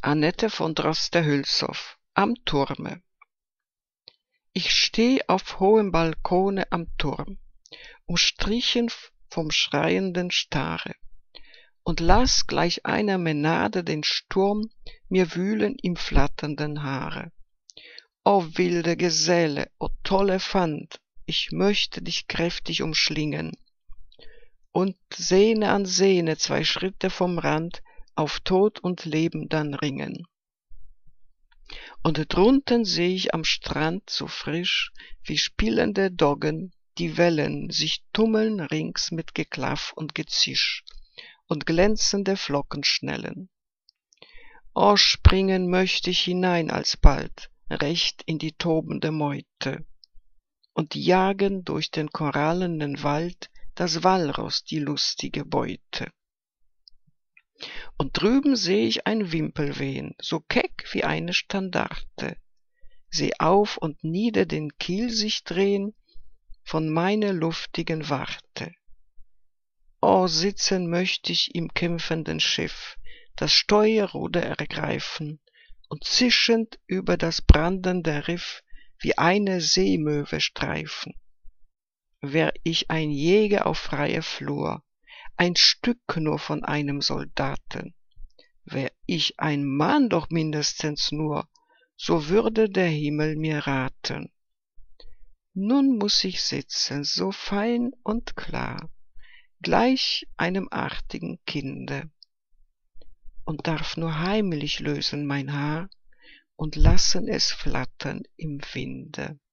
Annette von Droste-Hülshoff am Turme. Ich steh auf hohem Balkone am Turm, umstrichen vom schreienden Stare, und lass gleich einer Menade den Sturm mir wühlen im flatternden Haare. O wilde Geselle, o tolle Fand, ich möchte dich kräftig umschlingen und Sehne an Sehne 2 Schritte vom Rand auf Tod und Leben dann ringen. Und drunten seh ich am Strand so frisch wie spielende Doggen die Wellen sich tummeln rings mit Geklaff und Gezisch und glänzende Flocken schnellen. O springen möcht ich hinein alsbald recht in die tobende Meute und jagen durch den korallenen Wald das Walross die lustige Beute. Und drüben seh ich ein Wimpel wehen, so keck wie eine Standarte, seh auf und nieder den Kiel sich drehen von meiner luftigen Warte. O sitzen möcht ich im kämpfenden Schiff, das Steuerruder ergreifen und zischend über das brandende Riff wie eine Seemöwe streifen. Wär ich ein Jäger auf freier Flur, ein Stück nur von einem Soldaten, wär ich ein Mann doch mindestens nur, so würde der Himmel mir raten. Nun muß ich sitzen, so fein und klar, gleich einem artigen Kinde, und darf nur heimlich lösen mein Haar und lassen es flattern im Winde.